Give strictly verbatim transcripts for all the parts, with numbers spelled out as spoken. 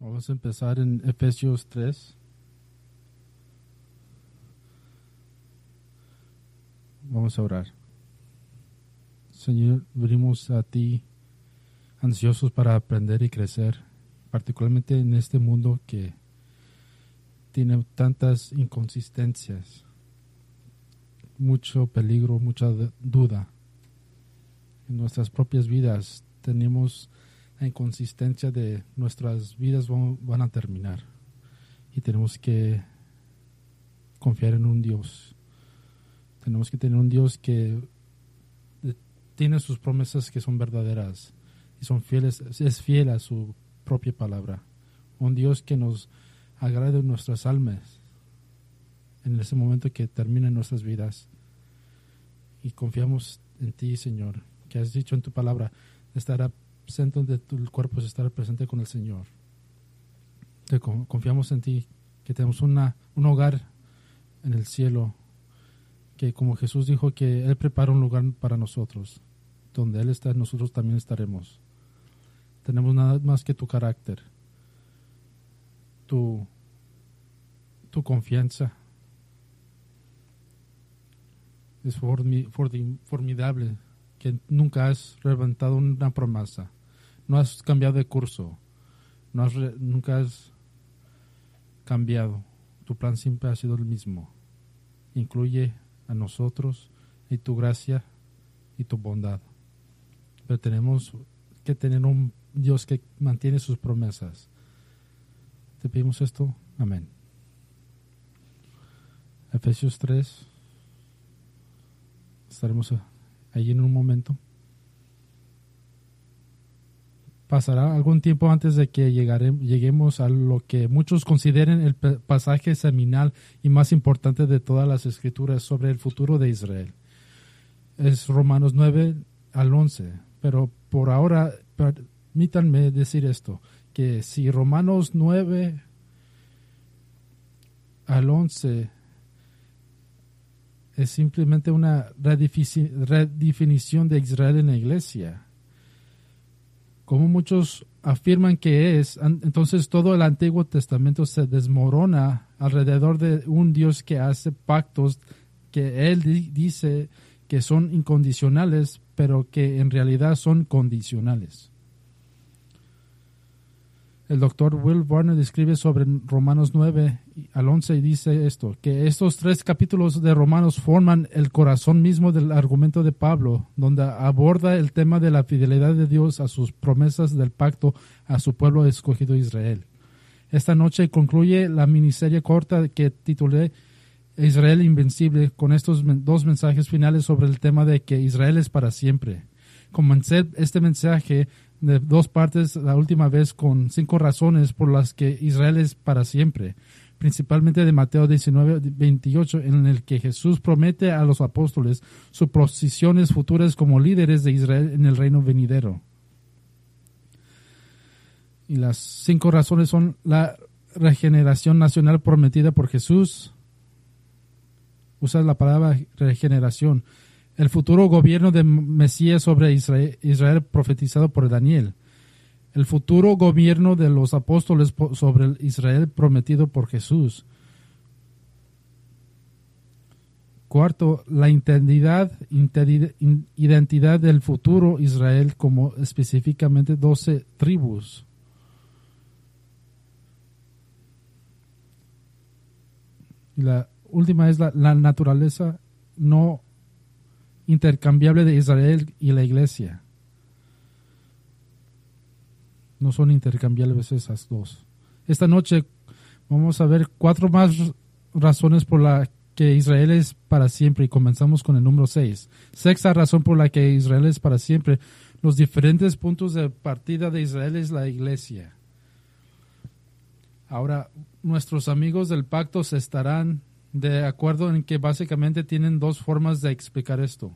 Vamos a empezar en Efesios tres. Vamos a orar. Señor, venimos a ti ansiosos para aprender y crecer, particularmente en este mundo que tiene tantas inconsistencias, mucho peligro, mucha duda. En nuestras propias vidas tenemos la inconsistencia de nuestras vidas van, van a terminar y tenemos que confiar en un Dios. Tenemos que tener un Dios que tiene sus promesas que son verdaderas y son fieles, es fiel a su propia palabra. Un Dios que nos agrade nuestras almas en ese momento que terminan nuestras vidas. Y confiamos en ti, Señor, que has dicho en tu palabra, estará presente donde tu cuerpo estará presente con el Señor. Te confiamos en ti, que tenemos una, un hogar en el cielo, que como Jesús dijo que Él prepara un lugar para nosotros, donde Él está, nosotros también estaremos. Tenemos nada más que tu carácter, tu, tu confianza. Es formi, formi, formidable que nunca has reventado una promesa, no has cambiado de curso, no has, nunca has cambiado. Tu plan siempre ha sido el mismo. Incluye a nosotros y tu gracia y tu bondad. Pero tenemos que tener un Dios que mantiene sus promesas. Te pedimos esto. Amén. Efesios tres. Estaremos ahí en un momento. Pasará algún tiempo antes de que llegare, lleguemos a lo que muchos consideren el pasaje seminal y más importante de todas las escrituras sobre el futuro de Israel. Es Romanos nueve al once. Pero por ahora, permítanme decir esto, que si Romanos nueve al once es simplemente una redefinición de Israel en la iglesia, como muchos afirman que es, entonces todo el Antiguo Testamento se desmorona alrededor de un Dios que hace pactos que Él dice que son incondicionales, pero que en realidad son condicionales. El doctor Will Varner describe sobre Romanos nueve al once y dice esto, que estos tres capítulos de Romanos forman el corazón mismo del argumento de Pablo, donde aborda el tema de la fidelidad de Dios a sus promesas del pacto a su pueblo escogido Israel. Esta noche concluye la miniserie corta que titulé Israel Invencible con estos dos mensajes finales sobre el tema de que Israel es para siempre. Comencé este mensaje de dos partes la última vez con cinco razones por las que Israel es para siempre, principalmente de Mateo diecinueve veintiocho, en el que Jesús promete a los apóstoles sus posiciones futuras como líderes de Israel en el reino venidero. Y las cinco razones son la regeneración nacional prometida por Jesús. Usa la palabra regeneración. El futuro gobierno de Mesías sobre Israel, Israel profetizado por Daniel. El futuro gobierno de los apóstoles sobre el Israel prometido por Jesús. Cuarto, la identidad, identidad del futuro Israel como específicamente doce tribus. Y la última es la, la naturaleza no intercambiable de Israel y la iglesia. No son intercambiables esas dos. Esta noche vamos a ver cuatro más razones por las que Israel es para siempre y comenzamos con el número seis. Sexta razón por la que Israel es para siempre. Los diferentes puntos de partida de Israel es la iglesia. Ahora, nuestros amigos del pacto se estarán de acuerdo en que básicamente tienen dos formas de explicar esto.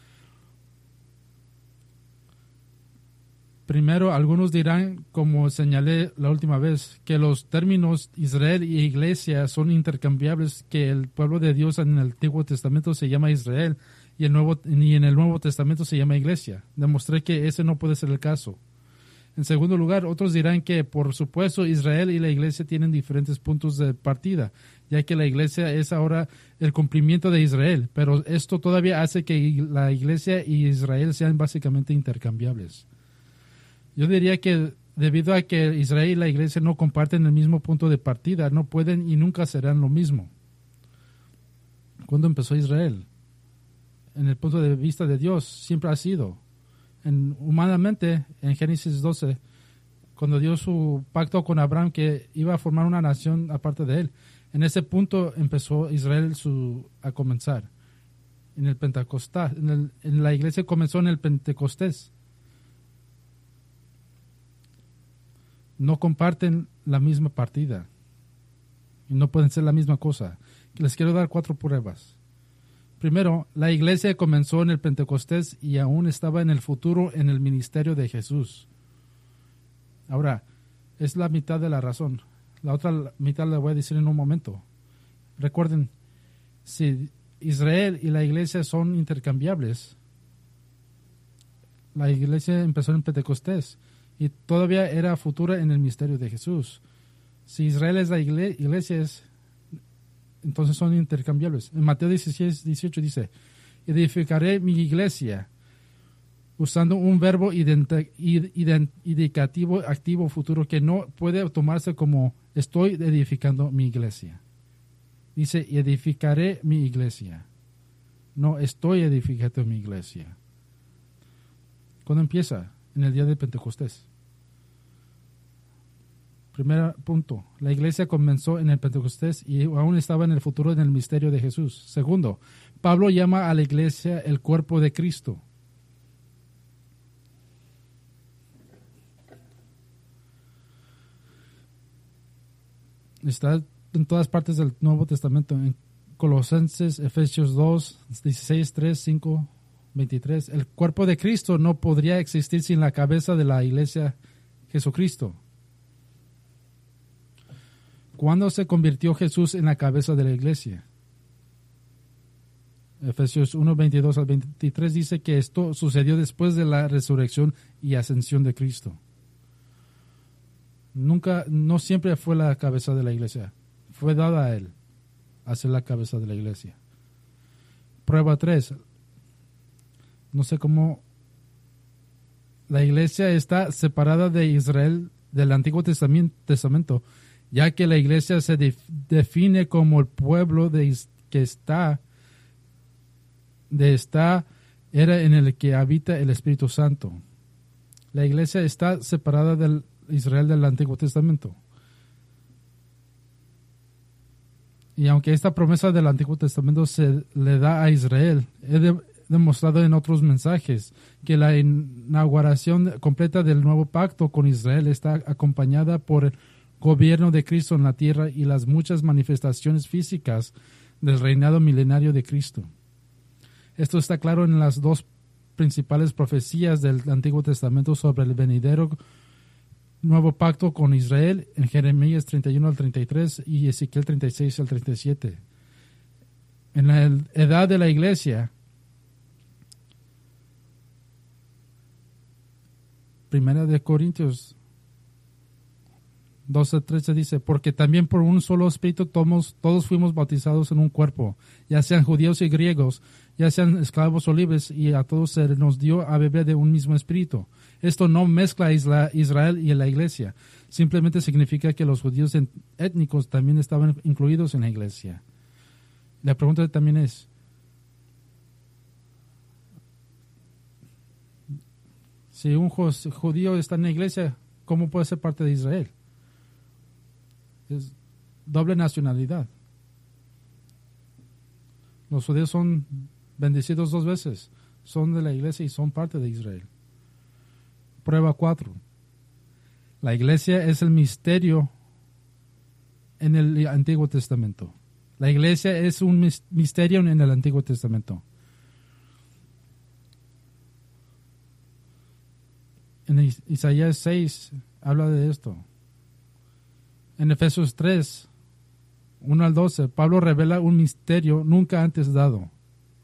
Primero, algunos dirán, como señalé la última vez, que los términos Israel y Iglesia son intercambiables, que el pueblo de Dios en el Antiguo Testamento se llama Israel y, el Nuevo, y en el Nuevo Testamento se llama Iglesia. Demostré que ese no puede ser el caso. En segundo lugar, otros dirán que, por supuesto, Israel y la iglesia tienen diferentes puntos de partida, ya que la iglesia es ahora el cumplimiento de Israel, pero esto todavía hace que la iglesia y Israel sean básicamente intercambiables. Yo diría que debido a que Israel y la iglesia no comparten el mismo punto de partida, no pueden y nunca serán lo mismo. ¿Cuándo empezó Israel? En el punto de vista de Dios, siempre ha sido. En, humanamente, en Génesis doce, cuando dio su pacto con Abraham que iba a formar una nación aparte de él, en ese punto empezó Israel su, a comenzar. En el Pentecostés, en, el, en la iglesia comenzó en el Pentecostés. No comparten la misma partida y no pueden ser la misma cosa. Les quiero dar cuatro pruebas. Primero, la iglesia comenzó en el Pentecostés y aún estaba en el futuro en el ministerio de Jesús. Ahora, es la mitad de la razón. La otra mitad la voy a decir en un momento. Recuerden, si Israel y la iglesia son intercambiables, la iglesia empezó en Pentecostés y todavía era futura en el ministerio de Jesús. Si Israel es la iglesia, es entonces son intercambiables. En Mateo dieciséis, dieciocho dice, edificaré mi iglesia, usando un verbo ident- ident- indicativo activo futuro que no puede tomarse como estoy edificando mi iglesia. Dice, edificaré mi iglesia. No, estoy edificando mi iglesia. ¿Cuándo empieza? En el día de Pentecostés. Primer punto, la iglesia comenzó en el Pentecostés y aún estaba en el futuro en el misterio de Jesús. Segundo, Pablo llama a la iglesia el cuerpo de Cristo. Está en todas partes del Nuevo Testamento, en Colosenses, Efesios dos, dieciséis, tres, cinco, veintitrés. El cuerpo de Cristo no podría existir sin la cabeza de la iglesia, Jesucristo. ¿Cuándo se convirtió Jesús en la cabeza de la iglesia? Efesios uno, veintidós al veintitrés dice que esto sucedió después de la resurrección y ascensión de Cristo. Nunca, no siempre fue la cabeza de la iglesia. Fue dada a él a ser la cabeza de la iglesia. Prueba tres. No sé cómo la iglesia está separada de Israel del Antiguo Testamento, ya que la iglesia se de, define como el pueblo de, que está, de esta era en el que habita el Espíritu Santo. La iglesia está separada del Israel del Antiguo Testamento. Y aunque esta promesa del Antiguo Testamento se le da a Israel, he de, demostrado en otros mensajes que la inauguración completa del nuevo pacto con Israel está acompañada por el gobierno de Cristo en la tierra y las muchas manifestaciones físicas del reinado milenario de Cristo. Esto está claro en las dos principales profecías del Antiguo Testamento sobre el venidero nuevo pacto con Israel en Jeremías treinta y uno al treinta y tres y Ezequiel treinta y seis al treinta y siete. En la edad de la iglesia, Primera de Corintios doce trece dice, porque también por un solo espíritu todos, todos fuimos bautizados en un cuerpo, ya sean judíos y griegos, ya sean esclavos o libres, y a todos se nos dio a beber de un mismo espíritu. Esto no mezcla a Israel y la iglesia, simplemente significa que los judíos étnicos también estaban incluidos en la iglesia. La pregunta también es, si un judío está en la iglesia, ¿cómo puede ser parte de Israel? Es doble nacionalidad. Los judíos son bendecidos dos veces. Son de la iglesia y son parte de Israel. Prueba cuatro. La iglesia es el misterio en el Antiguo Testamento. La iglesia es un misterio en el Antiguo Testamento. En Isaías seis habla de esto. En Efesios tres, uno al doce, Pablo revela un misterio nunca antes dado.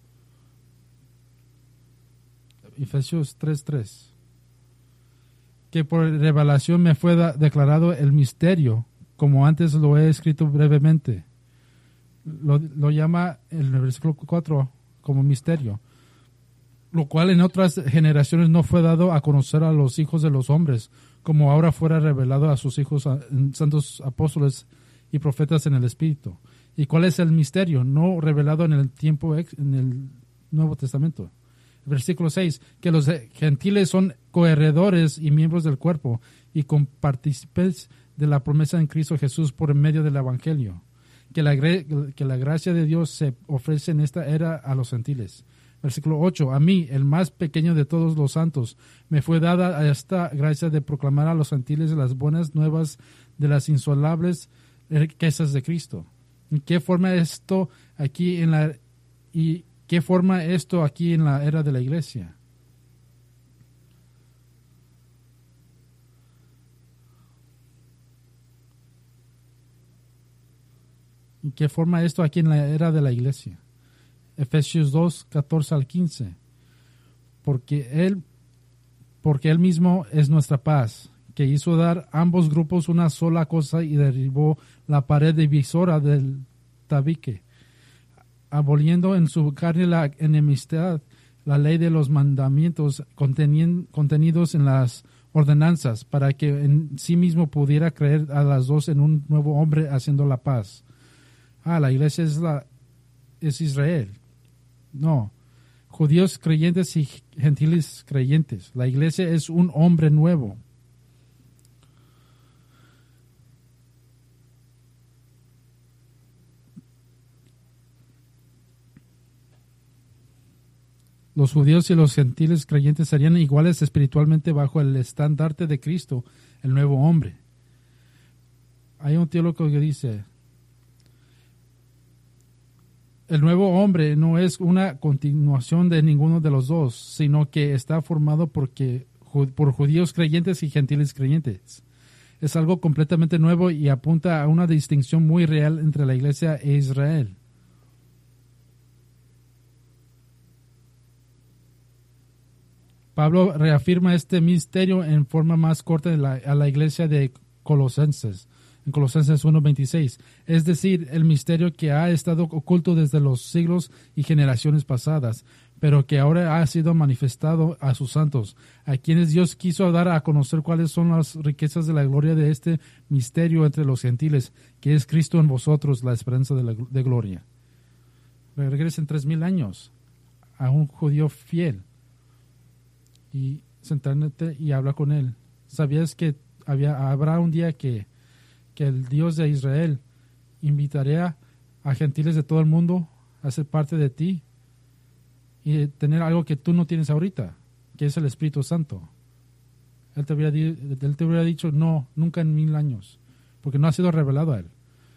Efesios tres, tres. que por revelación me fue da- declarado el misterio, como antes lo he escrito brevemente. Lo, lo llama en el versículo cuatro como misterio, lo cual en otras generaciones no fue dado a conocer a los hijos de los hombres, como ahora fuera revelado a sus hijos, a, santos apóstoles y profetas en el Espíritu. ¿Y cuál es el misterio? No revelado en el tiempo, ex, en el Nuevo Testamento. Versículo seis, que los gentiles son coherederos y miembros del cuerpo y compartícipes de la promesa en Cristo Jesús por medio del Evangelio. Que la, que la gracia de Dios se ofrece en esta era a los gentiles. Versículo ocho, a mí, el más pequeño de todos los santos, me fue dada esta gracia de proclamar a los gentiles las buenas nuevas de las insondables riquezas de Cristo. ¿En qué forma esto aquí en la y qué forma esto aquí en la era de la iglesia? ¿En qué forma esto aquí en la era de la iglesia? Efesios dos, catorce al quince. Porque él, porque él mismo es nuestra paz, que hizo dar ambos grupos una sola cosa y derribó la pared divisora del tabique, aboliendo en su carne la enemistad, la ley de los mandamientos contenidos en las ordenanzas, para que en sí mismo pudiera creer a las dos en un nuevo hombre haciendo la paz. Ah, la iglesia es, la, es Israel. No, judíos creyentes y gentiles creyentes. La iglesia es un hombre nuevo. Los judíos y los gentiles creyentes serían iguales espiritualmente bajo el estandarte de Cristo, el nuevo hombre. Hay un teólogo que dice, el nuevo hombre no es una continuación de ninguno de los dos, sino que está formado porque, por judíos creyentes y gentiles creyentes. Es algo completamente nuevo y apunta a una distinción muy real entre la iglesia e Israel. Pablo reafirma este misterio en forma más corta de la, a la iglesia de Colosenses, en Colosenses uno veintiséis, es decir, el misterio que ha estado oculto desde los siglos y generaciones pasadas, pero que ahora ha sido manifestado a sus santos, a quienes Dios quiso dar a conocer cuáles son las riquezas de la gloria de este misterio entre los gentiles, que es Cristo en vosotros, la esperanza de, la, de gloria. Regresen tres mil años a un judío fiel y sentarte y habla con él. ¿Sabías que había, habrá un día que, que el Dios de Israel invitaría a gentiles de todo el mundo a ser parte de ti y tener algo que tú no tienes ahorita, que es el Espíritu Santo? Él te hubiera, él te hubiera dicho no, nunca en mil años, porque no ha sido revelado a él.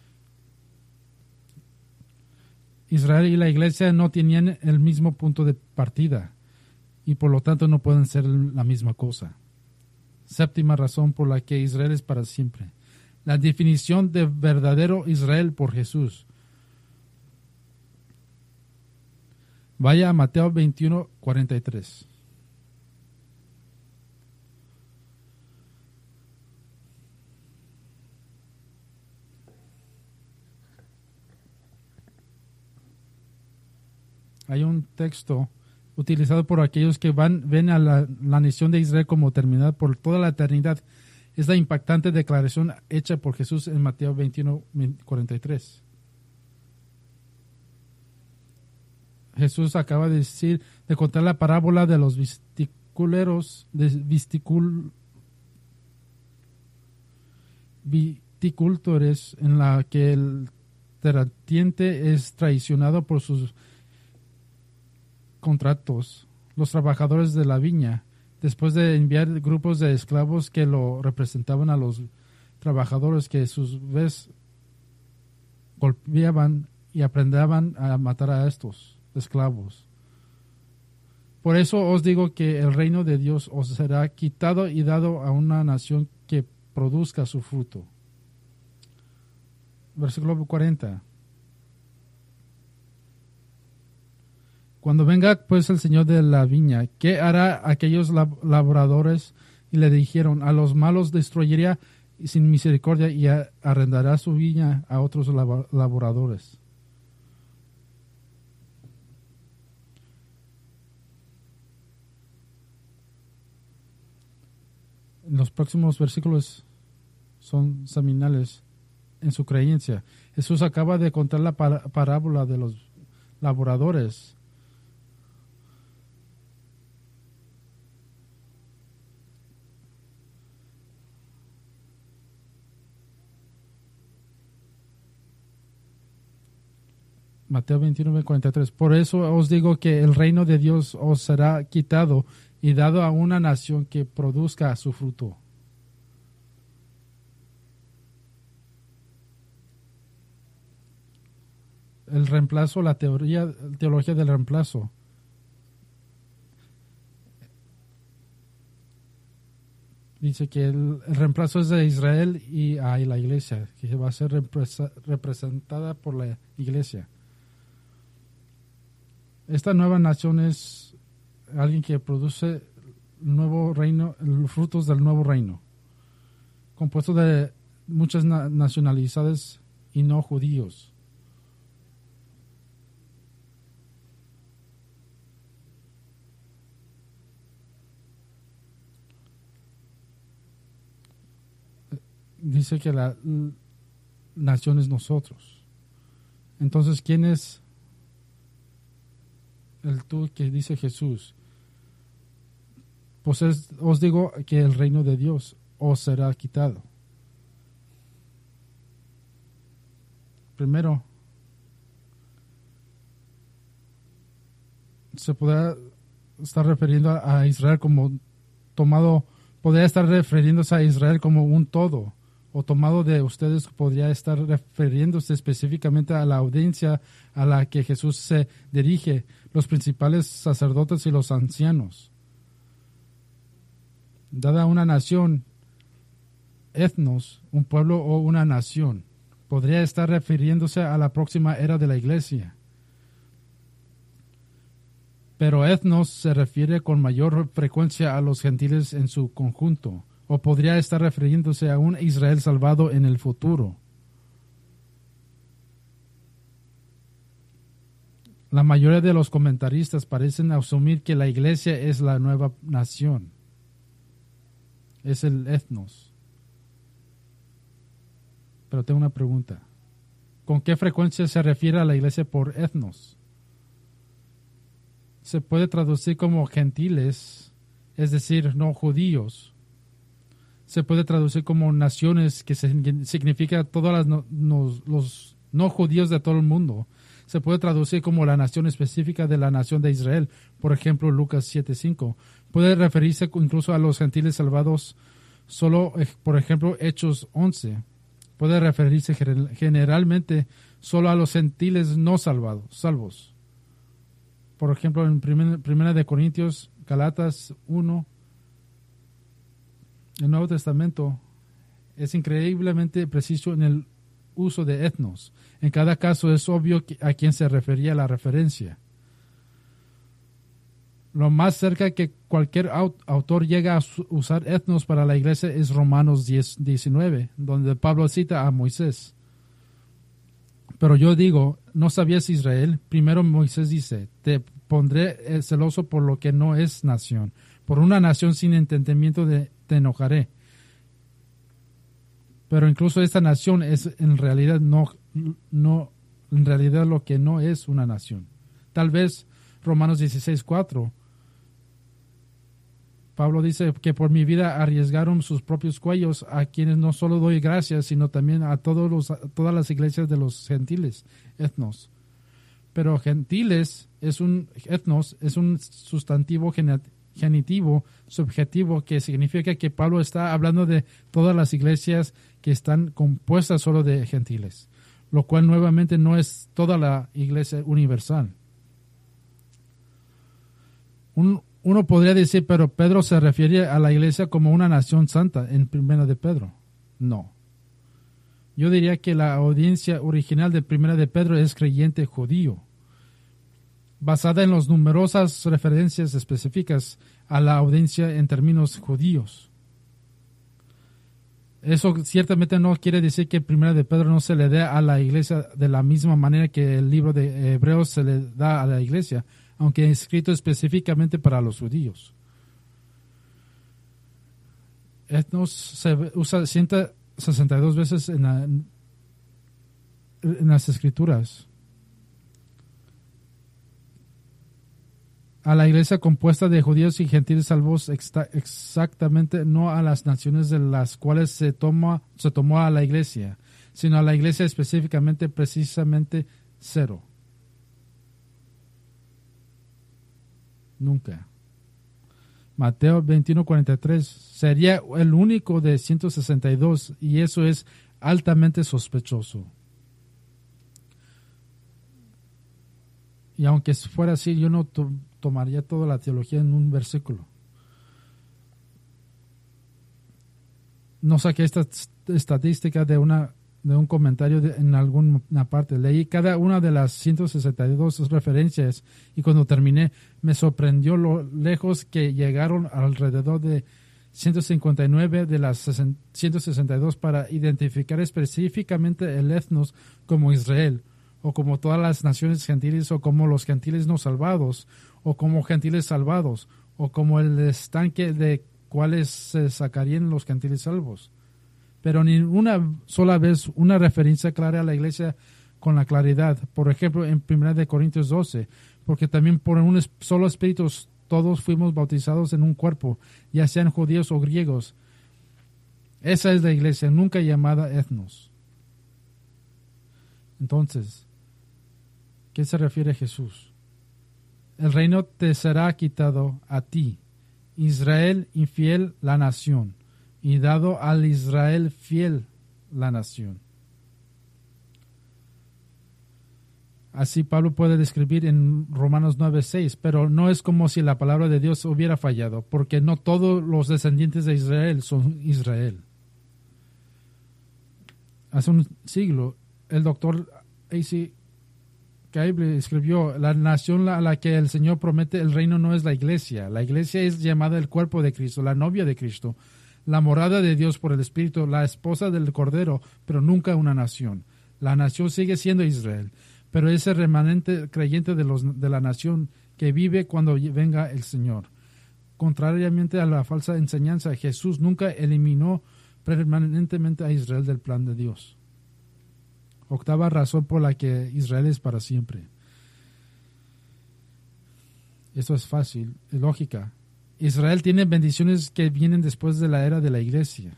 Israel y la iglesia no tenían el mismo punto de partida y por lo tanto no pueden ser la misma cosa. Séptima razón por la que Israel es para siempre. La definición de verdadero Israel por Jesús. Vaya a Mateo veintiuno, cuarenta y tres. Hay un texto utilizado por aquellos que van, ven a la, la nación de Israel como terminada por toda la eternidad. Es la impactante declaración hecha por Jesús en Mateo veintiuno, cuarenta y tres. Jesús acaba de decir, de contar la parábola de los viticuleros, de visticul, viticultores, en la que el terrateniente es traicionado por sus contratos, los trabajadores de la viña, después de enviar grupos de esclavos que lo representaban a los trabajadores, que a sus vez golpeaban y aprendían a matar a estos esclavos. Por eso os digo que el reino de Dios os será quitado y dado a una nación que produzca su fruto. Versículo cuarenta. Cuando venga pues el Señor de la viña, ¿qué hará aquellos labradores y le dijeron, a los malos destruirá sin misericordia y arrendará su viña a otros laboradores. Los próximos versículos son seminales en su creencia. Jesús acaba de contar la parábola de los laboradores. Mateo veintinueve, cuarenta y tres. Por eso os digo que el reino de Dios os será quitado y dado a una nación que produzca su fruto. El reemplazo, la teoría, teología del reemplazo. Dice que el, el reemplazo es de Israel y a la iglesia, que va a ser represa, representada por la iglesia. Esta nueva nación es alguien que produce nuevo reino, los frutos del nuevo reino, compuesto de muchas na- nacionalidades y no judíos. Dice que la l- nación es nosotros. Entonces, ¿quién es el tú que dice Jesús? Pues es, os digo que el reino de Dios os será quitado. Primero, se podrá estar refiriendo a Israel como tomado, podría estar refiriéndose a Israel como un todo, o tomado de ustedes podría estar refiriéndose específicamente a la audiencia a la que Jesús se dirige, los principales sacerdotes y los ancianos. Dada una nación, etnos, un pueblo o una nación, podría estar refiriéndose a la próxima era de la iglesia. Pero etnos se refiere con mayor frecuencia a los gentiles en su conjunto, o podría estar refiriéndose a un Israel salvado en el futuro. La mayoría de los comentaristas parecen asumir que la iglesia es la nueva nación, es el etnos. Pero tengo una pregunta. ¿Con qué frecuencia se refiere a la iglesia por etnos? Se puede traducir como gentiles, es decir, no judíos. Se puede traducir como naciones, que significa todos las no, no, los no judíos de todo el mundo. Se puede traducir como la nación específica de la nación de Israel, por ejemplo, Lucas siete cinco. Puede referirse incluso a los gentiles salvados, solo, por ejemplo, Hechos once. Puede referirse generalmente solo a los gentiles no salvados, salvos. Por ejemplo, en Primera de Corintios, Galatas uno, el Nuevo Testamento es increíblemente preciso en el uso de etnos. En cada caso es obvio a quién se refería la referencia. Lo más cerca que cualquier autor llega a usar etnos para la iglesia es Romanos diez diecinueve, donde Pablo cita a Moisés. Pero yo digo, ¿no sabías, Israel? Primero Moisés dice, te pondré celoso por lo que no es nación. Por una nación sin entendimiento de, te enojaré. Pero incluso esta nación es en realidad no, no, en realidad lo que no es una nación. Tal vez Romanos dieciséis cuatro. Pablo dice que por mi vida arriesgaron sus propios cuellos, a quienes no solo doy gracias, sino también a, todos los, a todas las iglesias de los gentiles, etnos. Pero gentiles es un etnos es un sustantivo genitivo subjetivo que significa que Pablo está hablando de todas las iglesias que están compuestas solo de gentiles, lo cual nuevamente no es toda la iglesia universal. Un Uno podría decir, pero Pedro se refiere a la iglesia como una nación santa en Primera de Pedro. No. Yo diría que la audiencia original de Primera de Pedro es creyente judío, basada en las numerosas referencias específicas a la audiencia en términos judíos. Eso ciertamente no quiere decir que Primera de Pedro no se le dé a la iglesia de la misma manera que el libro de Hebreos se le da a la iglesia, aunque escrito específicamente para los judíos. Etnos se usa ciento sesenta y dos veces en, la, en las escrituras. A la iglesia compuesta de judíos y gentiles salvos exactamente, no a las naciones de las cuales se, toma, se tomó a la iglesia, sino a la iglesia específicamente, precisamente cero. Nunca. Mateo veintiuno cuarenta y tres sería el único de ciento sesenta y dos y eso es altamente sospechoso. Y aunque fuera así, yo no to- tomaría toda la teología en un versículo. No saqué esta estadística de una de un comentario de, en alguna parte. Leí cada una de las ciento sesenta y dos referencias y cuando terminé me sorprendió lo lejos que llegaron alrededor de ciento cincuenta y nueve de las ciento sesenta y dos para identificar específicamente el etnos como Israel, o como todas las naciones gentiles, o como los gentiles no salvados, o como gentiles salvados, o como el estanque de cuales se sacarían los gentiles salvos. Pero ni una sola vez una referencia clara a la iglesia con la claridad. Por ejemplo, en primera de Corintios doce, porque también por un solo espíritu todos fuimos bautizados en un cuerpo, ya sean judíos o griegos. Esa es la iglesia, nunca llamada etnos. Entonces, ¿qué se refiere Jesús? El reino te será quitado a ti, Israel infiel la nación, y dado al Israel fiel la nación. Así Pablo puede describir en Romanos nueve seis, pero no es como si la palabra de Dios hubiera fallado, porque no todos los descendientes de Israel son Israel. Hace un siglo, el doctor A C Cable escribió: la nación a la que el Señor promete el reino no es la iglesia. La iglesia es llamada el cuerpo de Cristo, la novia de Cristo, la morada de Dios por el Espíritu, la esposa del Cordero, pero nunca una nación. La nación sigue siendo Israel, pero es el remanente creyente de, los, de la nación que vive cuando venga el Señor. Contrariamente a la falsa enseñanza, Jesús nunca eliminó permanentemente a Israel del plan de Dios. Octava razón por la que Israel es para siempre. Esto es fácil, es lógica. Israel tiene bendiciones que vienen después de la era de la iglesia.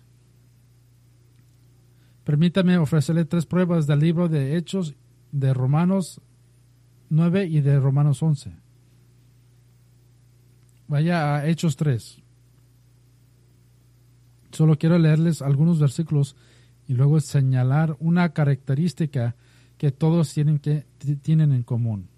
Permítame ofrecerle tres pruebas del libro de Hechos, de Romanos nueve y de Romanos once. Vaya a Hechos tres. Solo quiero leerles algunos versículos y luego señalar una característica que todos tienen, que, tienen en común.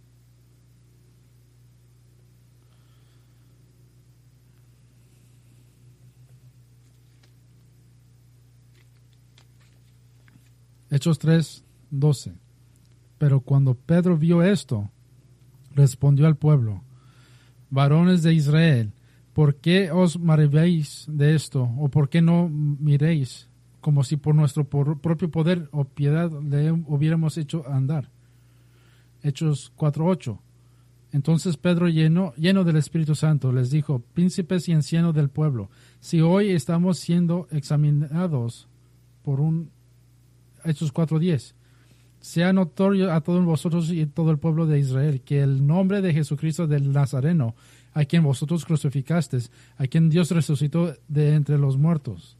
Hechos tres doce. Pero cuando Pedro vio esto, respondió al pueblo: varones de Israel, ¿por qué os maravilláis de esto? ¿O por qué no miréis como si por nuestro por propio poder o piedad le hubiéramos hecho andar? Hechos cuatro ocho. Entonces Pedro, lleno, lleno del Espíritu Santo, les dijo: príncipes y ancianos del pueblo, si hoy estamos siendo examinados por un... Hechos cuatro diez. Sea notorio a todos vosotros y todo el pueblo de Israel que el nombre de Jesucristo del Nazareno, a quien vosotros crucificasteis, a quien Dios resucitó de entre los muertos.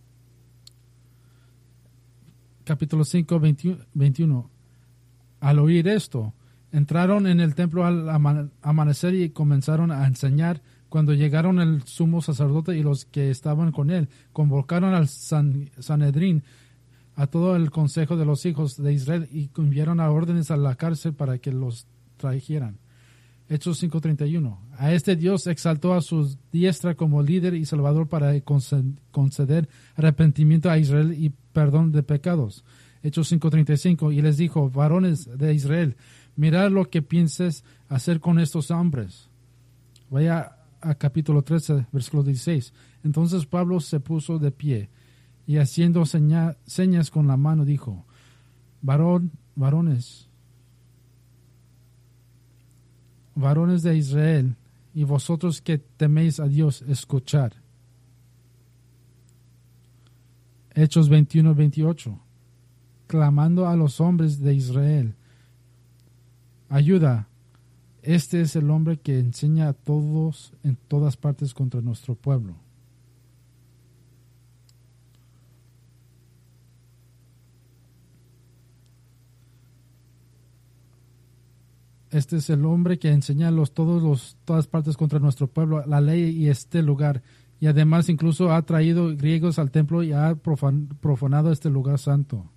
Capítulo cinco, veintiuno. Al oír esto, entraron en el templo al amanecer y comenzaron a enseñar. Cuando llegaron el sumo sacerdote y los que estaban con él, convocaron al San, Sanedrín, a todo el consejo de los hijos de Israel, y enviaron a órdenes a la cárcel para que los trajeran. Hechos cinco treinta y uno. A este Dios exaltó a su diestra como líder y salvador para conceder arrepentimiento a Israel y perdón de pecados. Hechos cinco treinta y cinco. Y les dijo: varones de Israel, mirad lo que pienses hacer con estos hombres. Vaya a capítulo trece, versículo dieciséis. Entonces Pablo se puso de pie y haciendo seña, señas con la mano dijo, varón, varones, varones de Israel, y vosotros que teméis a Dios, escuchad. Hechos veintiuno veintiocho. Clamando a los hombres de Israel, ayuda, este es el hombre que enseña a todos en todas partes contra nuestro pueblo. Este es el hombre que enseña a los, todos los, todas partes contra nuestro pueblo, la ley y este lugar. Y además incluso ha traído griegos al templo y ha profan, profanado este lugar santo.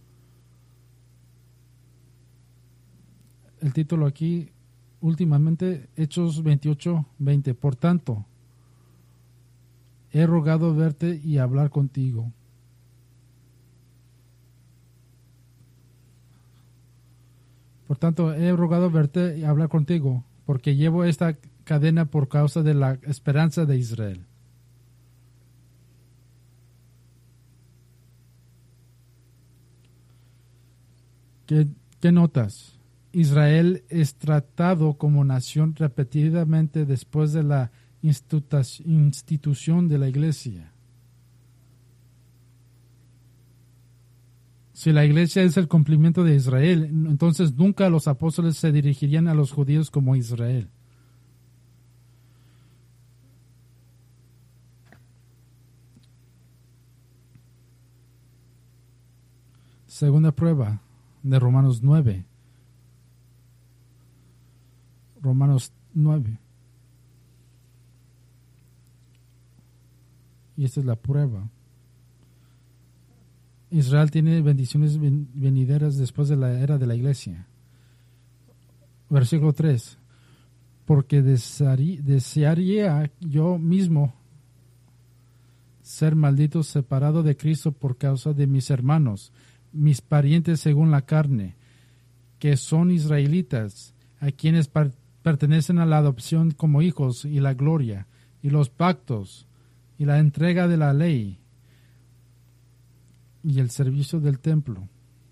El título aquí, últimamente, Hechos veintiocho veinte. Por tanto, he rogado verte y hablar contigo. Por tanto, he rogado verte y hablar contigo, porque llevo esta cadena por causa de la esperanza de Israel. ¿Qué, qué notas? Israel es tratado como nación repetidamente después de la institución de la iglesia. Si la iglesia es el cumplimiento de Israel, entonces nunca los apóstoles se dirigirían a los judíos como Israel. Segunda prueba de Romanos nueve. Romanos nueve. Y esta es la prueba. Israel tiene bendiciones venideras después de la era de la iglesia. Versículo tres. Porque desearía yo mismo ser maldito, separado de Cristo por causa de mis hermanos, mis parientes según la carne, que son israelitas, a quienes par- pertenecen a la adopción como hijos y la gloria, y los pactos, y la entrega de la ley, y el servicio del templo.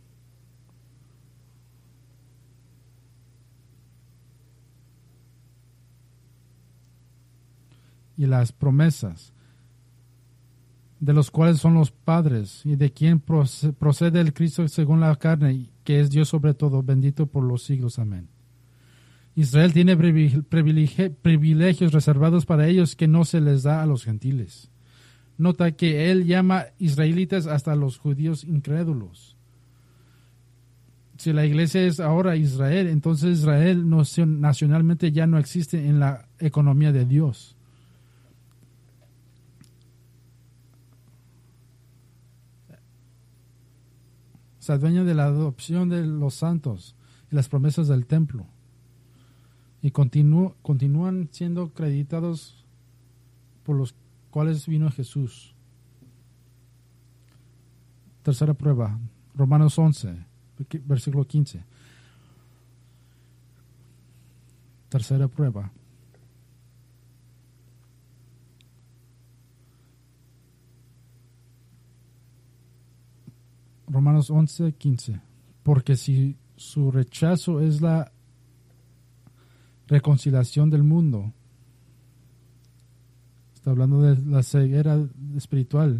Y las promesas, de los cuales son los padres, y de quien procede el Cristo según la carne, que es Dios sobre todo, bendito por los siglos. Amén. Israel tiene privilegios reservados para ellos que no se les da a los gentiles. Nota que él llama israelitas hasta a los judíos incrédulos. Si la iglesia es ahora Israel, entonces Israel nacionalmente ya no existe en la economía de Dios. Se adueña de la adopción de los santos y las promesas del templo. Y continú, continúan siendo acreditados por los cuales vino Jesús. Tercera prueba, Romanos once, versículo quince. Tercera prueba. Romanos once, quince. Porque si su rechazo es la reconciliación del mundo, está hablando de la ceguera espiritual,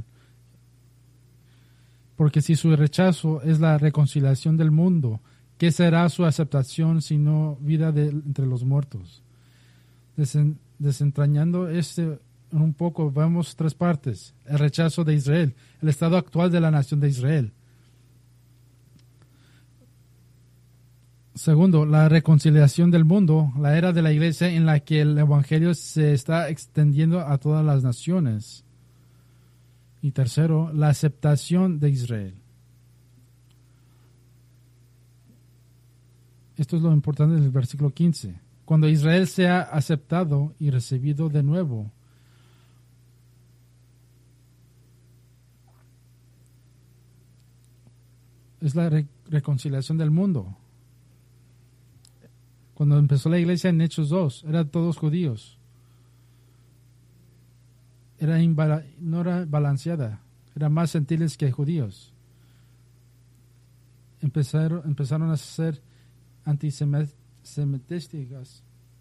porque si su rechazo es la reconciliación del mundo, ¿qué será su aceptación sino vida de entre los muertos? Desen, desentrañando este un poco, vemos tres partes. El rechazo de Israel, el estado actual de la nación de Israel. Segundo, la reconciliación del mundo, la era de la iglesia en la que el evangelio se está extendiendo a todas las naciones. Y tercero, la aceptación de Israel. Esto es lo importante del versículo quince. Cuando Israel sea aceptado y recibido de nuevo, es la re- reconciliación del mundo. Cuando empezó la iglesia en Hechos dos, eran todos judíos. Era imbala- no era balanceada. eran más gentiles que judíos. Empezaron, empezaron a ser antisemitas.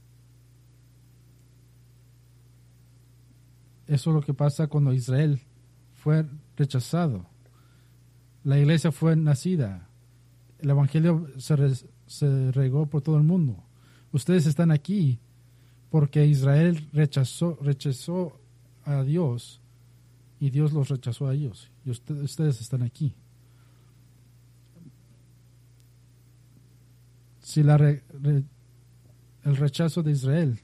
Eso es lo que pasa cuando Israel fue rechazado. La iglesia fue nacida. El evangelio se, re, se regó por todo el mundo. Ustedes están aquí porque Israel rechazó, rechazó a Dios y Dios los rechazó a ellos. Y usted, ustedes están aquí. Si la re, re, el rechazo de Israel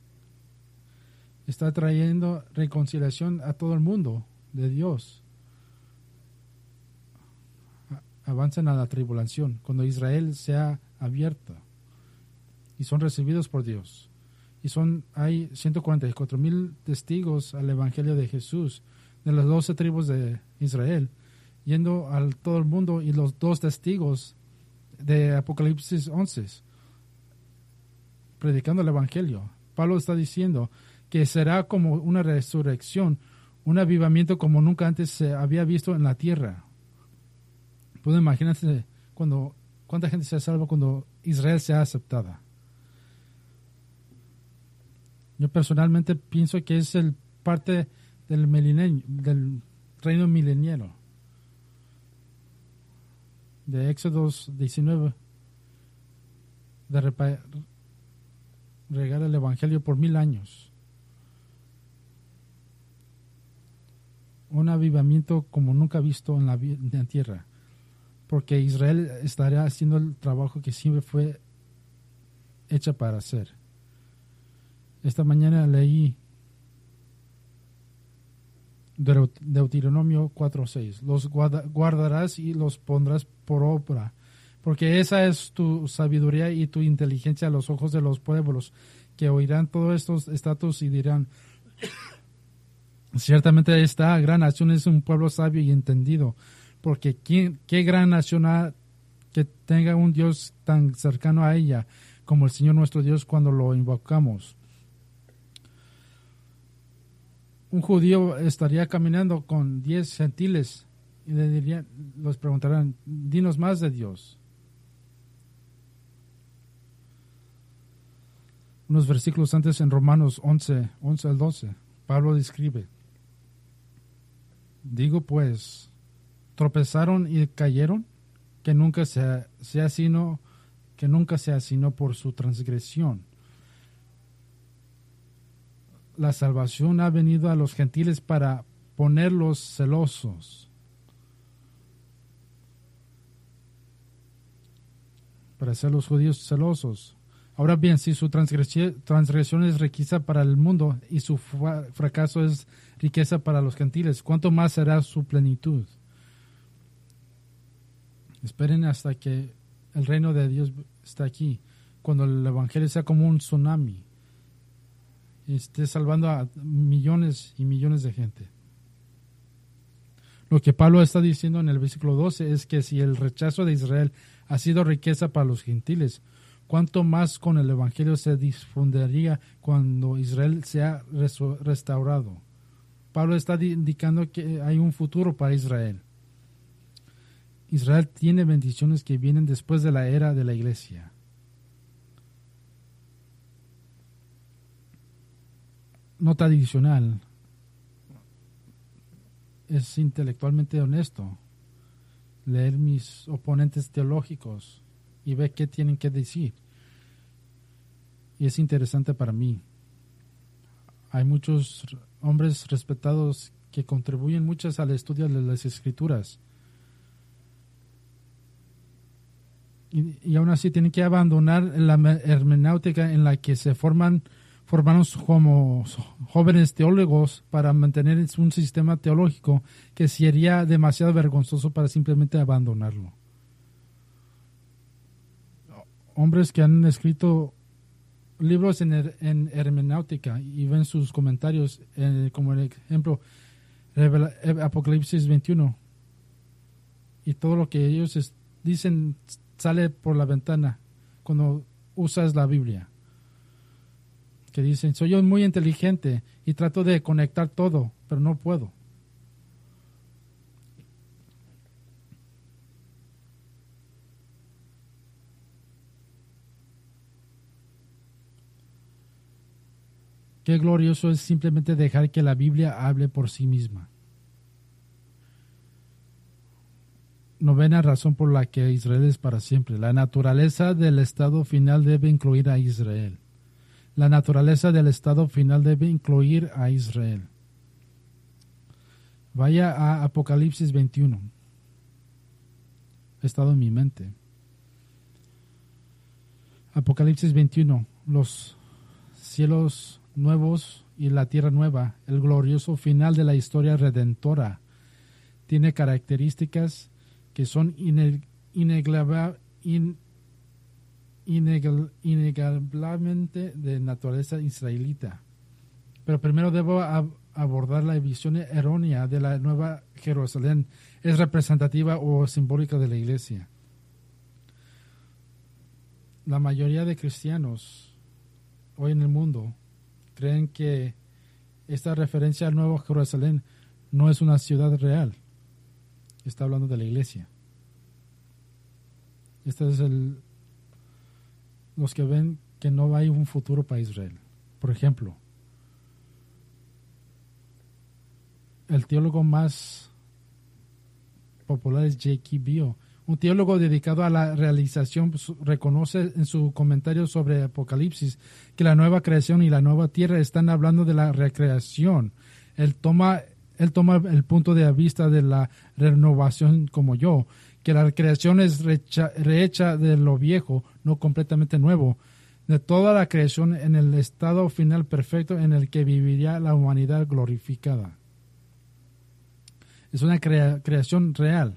está trayendo reconciliación a todo el mundo de Dios, avanzan a la tribulación cuando Israel sea abierta y son recibidos por Dios. Y son hay ciento cuarenta y cuatro mil testigos al evangelio de Jesús de las doce tribus de Israel yendo a todo el mundo, y los dos testigos de Apocalipsis once predicando el evangelio. Pablo está diciendo que será como una resurrección, un avivamiento como nunca antes se había visto en la tierra. Pueden imaginarse cuando, cuánta gente se salva cuando Israel sea aceptada. Yo personalmente pienso que es el parte del milenio, del reino mileniero. De Éxodo diecinueve, de repa- regar el evangelio por mil años. Un avivamiento como nunca visto en la, en la tierra. Porque Israel estará haciendo el trabajo que siempre fue hecha para hacer. Esta mañana leí Deuteronomio cuatro seis. Los guardarás y los pondrás por obra, porque esa es tu sabiduría y tu inteligencia a los ojos de los pueblos, que oirán todos estos estatutos y dirán: ciertamente esta gran nación es un pueblo sabio y entendido, porque ¿quién, qué gran nación ha que tenga un Dios tan cercano a ella como el Señor nuestro Dios cuando lo invocamos. Un judío estaría caminando con diez gentiles y le dirían, los preguntarán, dinos más de Dios. Unos versículos antes en Romanos once, once al doce, Pablo describe: digo pues, tropezaron y cayeron, que nunca sea, sea sino que nunca sea sino por su transgresión. La salvación ha venido a los gentiles para ponerlos celosos, para hacer los judíos celosos. Ahora bien, si su transgresión, transgresión es riqueza para el mundo y su fracaso es riqueza para los gentiles, ¿cuánto más será su plenitud? Esperen hasta que el reino de Dios está aquí, cuando el evangelio sea como un tsunami y esté salvando a millones y millones de gente. Lo que Pablo está diciendo en el versículo doce es que si el rechazo de Israel ha sido riqueza para los gentiles, ¿cuánto más con el evangelio se difundiría cuando Israel sea restaurado? Pablo está indicando que hay un futuro para Israel. Israel tiene bendiciones que vienen después de la era de la iglesia. Nota adicional: es intelectualmente honesto leer mis oponentes teológicos y ver qué tienen que decir. Y es interesante para mí. Hay muchos hombres respetados que contribuyen muchas al estudio de las Escrituras. Y, y aún así tienen que abandonar la hermenéutica en la que se forman formaron como jóvenes teólogos para mantener un sistema teológico que sería demasiado vergonzoso para simplemente abandonarlo. Hombres que han escrito libros en, her, en hermenéutica y ven sus comentarios, eh, como el ejemplo Revela, Apocalipsis veintiuno, y todo lo que ellos es, dicen sale por la ventana cuando usas la Biblia. Que dicen, soy yo muy inteligente y trato de conectar todo, pero no puedo. Qué glorioso es simplemente dejar que la Biblia hable por sí misma. Novena razón por la que Israel es para siempre. La naturaleza del estado final debe incluir a Israel. La naturaleza del estado final debe incluir a Israel. Vaya a Apocalipsis veintiuno. Ha estado en mi mente. Apocalipsis veintiuno. Los cielos nuevos y la tierra nueva. El glorioso final de la historia redentora. Tiene características que son innegable, in, innegablemente de naturaleza israelita. Pero primero debo ab, abordar la visión errónea de la Nueva Jerusalén. Es representativa o simbólica de la iglesia. La mayoría de cristianos hoy en el mundo creen que esta referencia al Nuevo Jerusalén no es una ciudad real. Está hablando de la iglesia. Este es el los que ven que no hay un futuro para Israel. Por ejemplo, el teólogo más popular es J K Beale. Un teólogo dedicado a la realización reconoce en su comentario sobre Apocalipsis que la nueva creación y la nueva tierra están hablando de la recreación. Él toma Él toma el punto de vista de la renovación como yo, que la creación es recha, rehecha de lo viejo, no completamente nuevo, de toda la creación en el estado final perfecto en el que viviría la humanidad glorificada. Es una crea, creación real.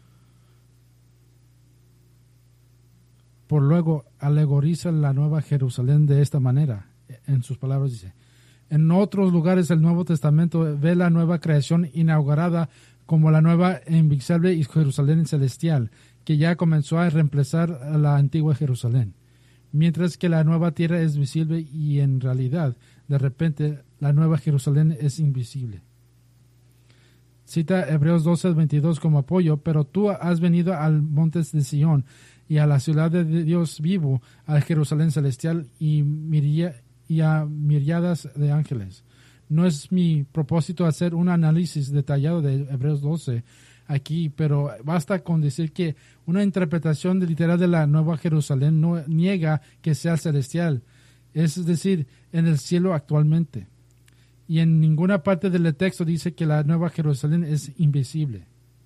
Por luego, alegoriza la Nueva Jerusalén de esta manera. En sus palabras dice: en otros lugares del Nuevo Testamento ve la nueva creación inaugurada como la nueva e invisible Jerusalén celestial, que ya comenzó a reemplazar a la antigua Jerusalén. Mientras que la nueva tierra es visible y en realidad, de repente, la nueva Jerusalén es invisible. Cita Hebreos doce veintidós como apoyo: pero tú has venido al monte de Sión y a la ciudad de Dios vivo, a Jerusalén celestial y miria, y a miriadas de ángeles. No es mi propósito hacer un análisis detallado de Hebreos doce aquí, pero basta con decir que una interpretación literal de la Nueva Jerusalén no niega que sea celestial, es decir, en el cielo actualmente. Y en ninguna parte del texto dice que la Nueva Jerusalén es invisible.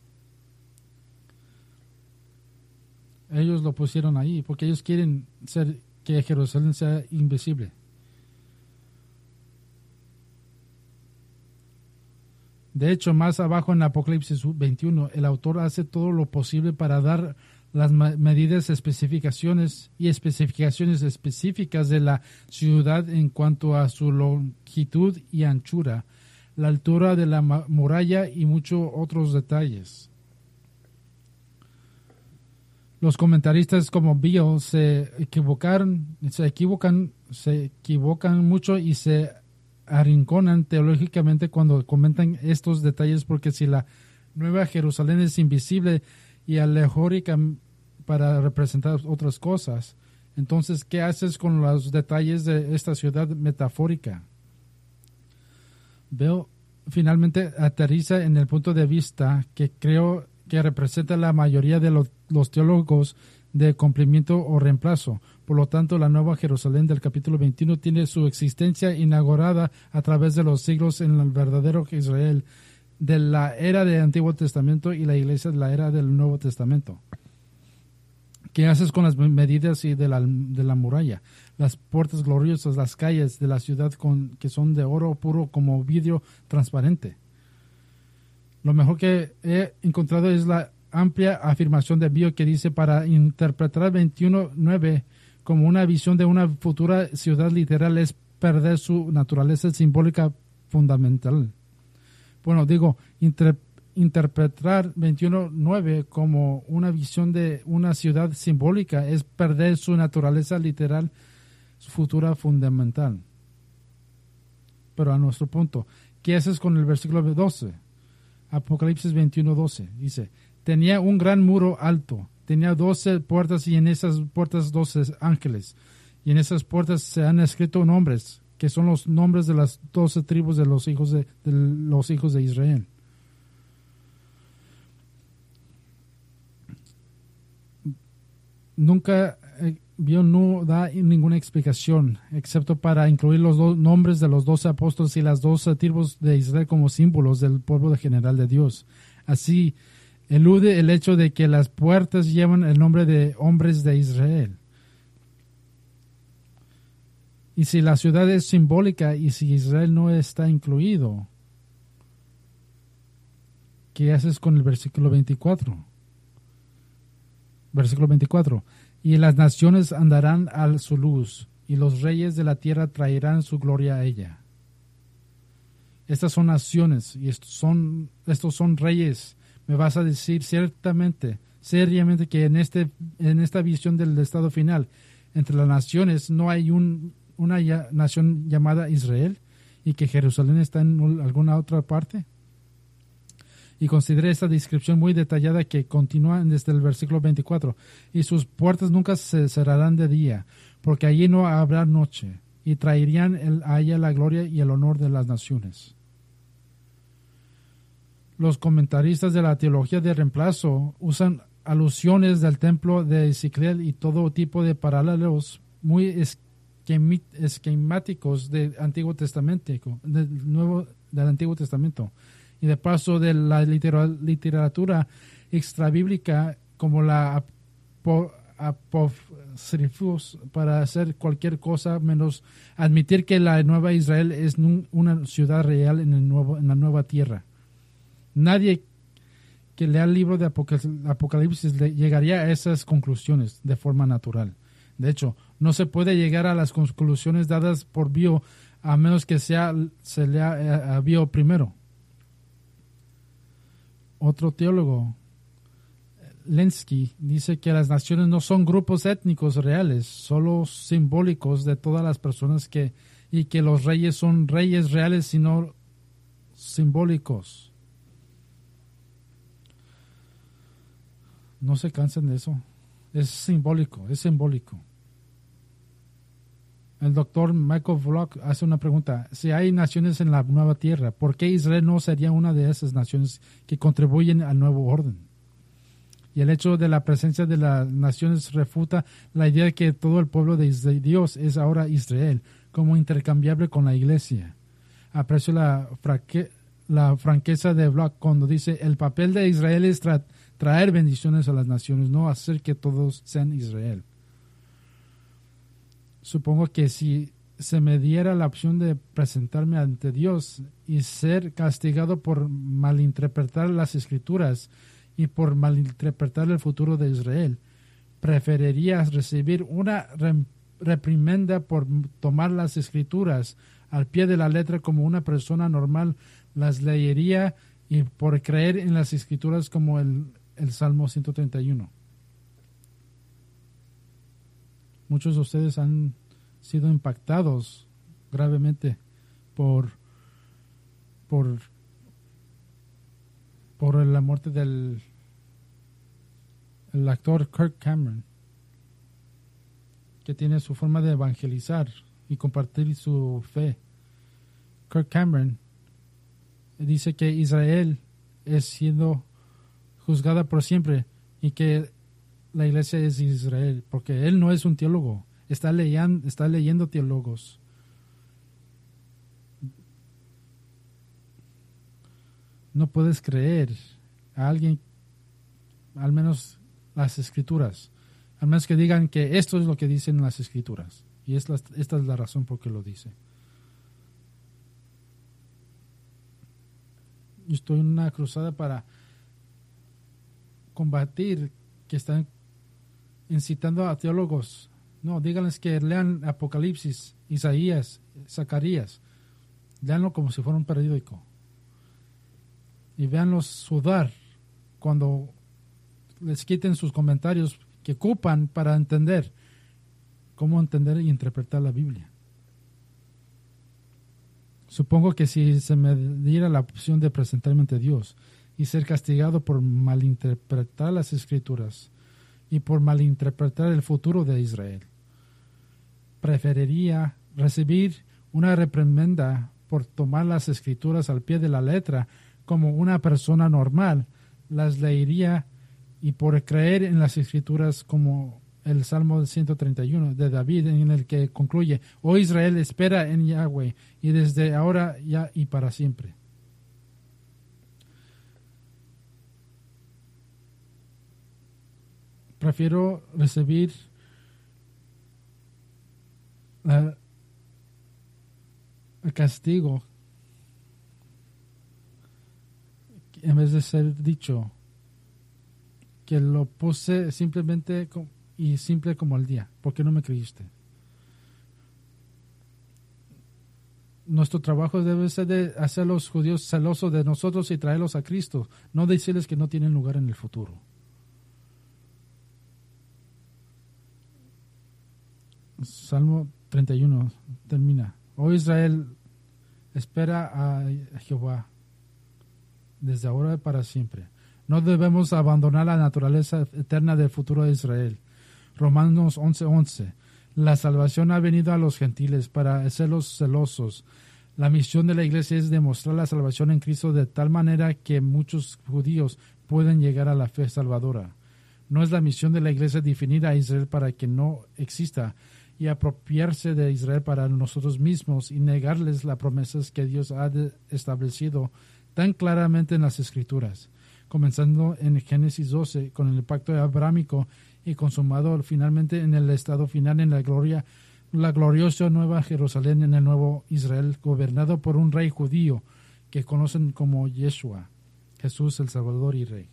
Ellos lo pusieron ahí porque ellos quieren ser, que Jerusalén sea invisible. De hecho, más abajo en Apocalipsis veintiuno, el autor hace todo lo posible para dar las medidas, especificaciones y especificaciones específicas de la ciudad en cuanto a su longitud y anchura, la altura de la muralla y muchos otros detalles. Los comentaristas como Beale se equivocaron, se equivocan, se equivocan mucho y se arrinconan teológicamente cuando comentan estos detalles, porque si la Nueva Jerusalén es invisible y alegórica para representar otras cosas, entonces ¿qué haces con los detalles de esta ciudad metafórica? Veo finalmente aterriza en el punto de vista que creo que representa la mayoría de los, los teólogos de cumplimiento o reemplazo. Por lo tanto, la Nueva Jerusalén del capítulo veintiuno tiene su existencia inaugurada a través de los siglos en el verdadero Israel de la era del Antiguo Testamento y la iglesia de la era del Nuevo Testamento. ¿Qué haces con las medidas y de la, de la muralla? Las puertas gloriosas, las calles de la ciudad con, que son de oro puro como vidrio transparente. Lo mejor que he encontrado es la amplia afirmación de Beale que dice: para interpretar veintiuno nueve como una visión de una futura ciudad literal es perder su naturaleza simbólica fundamental. Bueno, digo, inter, interpretar veintiuno nueve como una visión de una ciudad simbólica es perder su naturaleza literal futura fundamental. Pero a nuestro punto, ¿qué haces con el versículo doce? Apocalipsis veintiuno doce dice: tenía un gran muro alto, tenía doce puertas y en esas puertas doce ángeles, y en esas puertas se han escrito nombres, que son los nombres de las doce tribus de los hijos de, de los hijos de Israel. Nunca eh, Dios no da ninguna explicación, excepto para incluir los dos nombres de los doce apóstoles y las doce tribus de Israel como símbolos del pueblo general de Dios. Así, elude el hecho de que las puertas llevan el nombre de hombres de Israel. Y si la ciudad es simbólica y si Israel no está incluido, ¿qué haces con el versículo veinticuatro? Versículo veinticuatro. Y las naciones andarán a su luz, y los reyes de la tierra traerán su gloria a ella. Estas son naciones, y estos son, estos son reyes. Me vas a decir ciertamente, seriamente, que en, este, en esta visión del estado final, entre las naciones no hay un, una ya, nación llamada Israel, y que Jerusalén está en alguna otra parte. Y considere esta descripción muy detallada que continúa desde el versículo veinticuatro. Y sus puertas nunca se cerrarán de día, porque allí no habrá noche, y traerían el, a ella la gloria y el honor de las naciones. Los comentaristas de la teología de reemplazo usan alusiones del templo de Ezequiel y todo tipo de paralelos muy esquemáticos del Antiguo Testamento, del Nuevo, del Antiguo Testamento. Y de paso de la literatura extrabíblica como la apócrifos para hacer cualquier cosa menos admitir que la Nueva Israel es una ciudad real en, el nuevo, en la nueva tierra. Nadie que lea el libro de Apocalipsis llegaría a esas conclusiones de forma natural. De hecho, no se puede llegar a las conclusiones dadas por Bio a menos que sea, se lea a Bio primero. Otro teólogo, Lenski, dice que las naciones no son grupos étnicos reales, solo simbólicos de todas las personas que, y que los reyes son reyes reales, sino simbólicos. No se cansen de eso. Es simbólico, es simbólico. El doctor Michael Vlock hace una pregunta. Si hay naciones en la nueva tierra, ¿por qué Israel no sería una de esas naciones que contribuyen al nuevo orden? Y el hecho de la presencia de las naciones refuta la idea de que todo el pueblo de Dios es ahora Israel, como intercambiable con la iglesia. Aprecio la, fraque, la franqueza de Vlock cuando dice, el papel de Israel es tra traer bendiciones a las naciones, no hacer que todos sean Israel. Supongo que si se me diera la opción de presentarme ante Dios y ser castigado por malinterpretar las Escrituras y por malinterpretar el futuro de Israel, preferiría recibir una reprimenda por tomar las Escrituras al pie de la letra como una persona normal las leería y por creer en las Escrituras como el, el Salmo ciento treinta y uno. Muchos de ustedes han sido impactados gravemente por por por la muerte del el actor Kirk Cameron, que tiene su forma de evangelizar y compartir su fe. Kirk Cameron dice que Israel es siendo juzgada por siempre y que la iglesia es Israel, porque él no es un teólogo, está leyendo, está leyendo teólogos. No puedes creer a alguien, al menos las Escrituras, al menos que digan que esto es lo que dicen las Escrituras, y es la, esta es la razón por qué lo dice. Yo estoy en una cruzada para combatir que están incitando a teólogos. No, díganles que lean Apocalipsis, Isaías, Zacarías. Leanlo como si fuera un periódico. Y véanlos sudar cuando les quiten sus comentarios que ocupan para entender cómo entender y interpretar la Biblia. Supongo que si se me diera la opción de presentarme ante Dios y ser castigado por malinterpretar las Escrituras y por malinterpretar el futuro de Israel, preferiría recibir una reprimenda por tomar las escrituras al pie de la letra como una persona normal las leería, y por creer en las escrituras como el Salmo ciento treinta y uno de David, en el que concluye: oh Israel, espera en Yahweh, y desde ahora ya y para siempre. Prefiero recibir la, el castigo en vez de ser dicho, que lo puse simplemente como, y simple como el día. ¿Por qué no me creíste? Nuestro trabajo debe ser de hacer a los judíos celosos de nosotros y traerlos a Cristo, no decirles que no tienen lugar en el futuro. Salmo treinta y uno termina: oh Israel, espera a Jehová desde ahora y para siempre. No debemos abandonar la naturaleza eterna del futuro de Israel. Romanos once once. La salvación ha venido a los gentiles para hacerlos celosos. La misión de la iglesia es demostrar la salvación en Cristo de tal manera que muchos judíos pueden llegar a la fe salvadora. No es la misión de la iglesia definir a Israel para que no exista y apropiarse de Israel para nosotros mismos y negarles las promesas que Dios ha establecido tan claramente en las Escrituras, comenzando en Génesis doce con el pacto abrámico y consumado finalmente en el estado final en la gloria, la gloriosa Nueva Jerusalén, en el nuevo Israel, gobernado por un rey judío que conocen como Yeshua, Jesús el Salvador y Rey.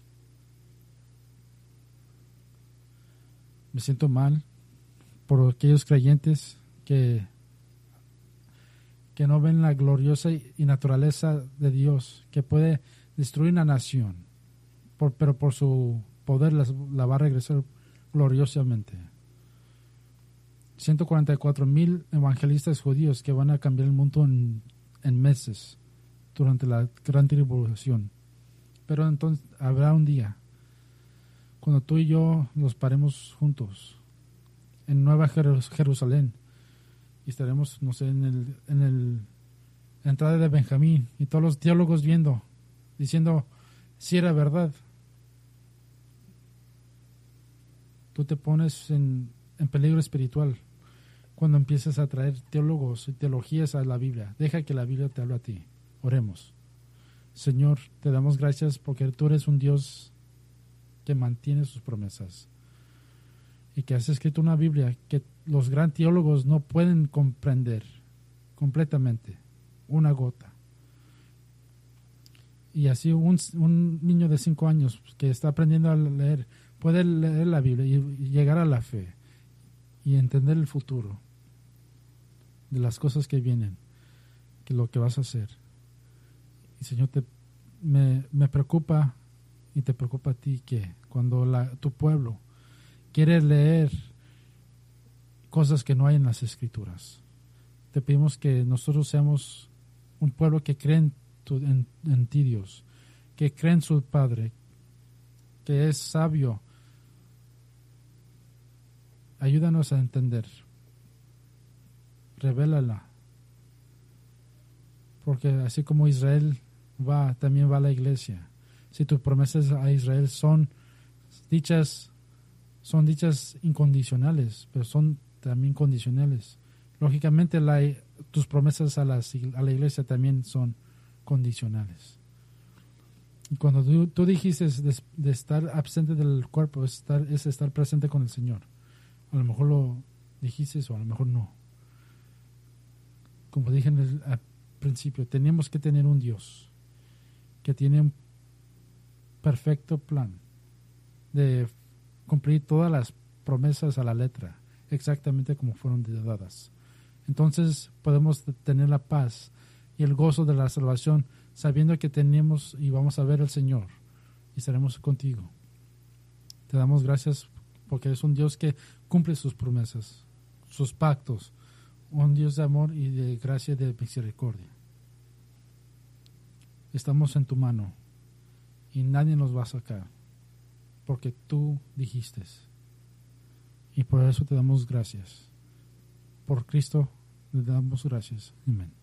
Me siento mal por aquellos creyentes que, que no ven la gloriosa y naturaleza de Dios, que puede destruir una nación, por, pero por su poder las, la va a regresar gloriosamente. ciento cuarenta y cuatro mil evangelistas judíos que van a cambiar el mundo en, en meses durante la gran tribulación. Pero entonces habrá un día cuando tú y yo nos paremos juntos en Nueva Jerusalén y estaremos, no sé, en el en el la entrada de Benjamín y todos los teólogos viendo, diciendo si era verdad. Tú te pones en, en peligro espiritual cuando empiezas a traer teólogos y teologías a la Biblia. Deja que la Biblia te hable a ti. Oremos. Señor, te damos gracias porque tú eres un Dios que mantiene sus promesas y que has escrito una Biblia que los gran teólogos no pueden comprender completamente, una gota. Y así un, un niño de cinco años que está aprendiendo a leer puede leer la Biblia y, y llegar a la fe y entender el futuro de las cosas que vienen, que lo que vas a hacer. Y Señor, te, me, me preocupa y te preocupa a ti que cuando la, tu pueblo quiere leer cosas que no hay en las Escrituras, te pedimos que nosotros seamos un pueblo que cree en, tu, en, en ti, Dios, que cree en su Padre, que es sabio. Ayúdanos a entender. Revélala. Porque así como Israel va, también va la iglesia. Si tus promesas a Israel son dichas, son dichas incondicionales, pero son también condicionales. Lógicamente la, tus promesas a, las, a la iglesia también son condicionales. Y cuando tú, tú dijiste de, de estar absente del cuerpo, es estar, es estar presente con el Señor. A lo mejor lo dijiste o a lo mejor no. Como dije en el, al principio, tenemos que tener un Dios que tiene un perfecto plan de cumplir todas las promesas a la letra, exactamente como fueron dadas. Entonces podemos tener la paz y el gozo de la salvación, sabiendo que tenemos y vamos a ver al Señor y estaremos contigo. Te damos gracias porque eres un Dios que cumple sus promesas, sus pactos, un Dios de amor y de gracia y de misericordia. Estamos en tu mano y nadie nos va a sacar porque tú dijiste. Y por eso te damos gracias. Por Cristo. Le damos gracias. Amén.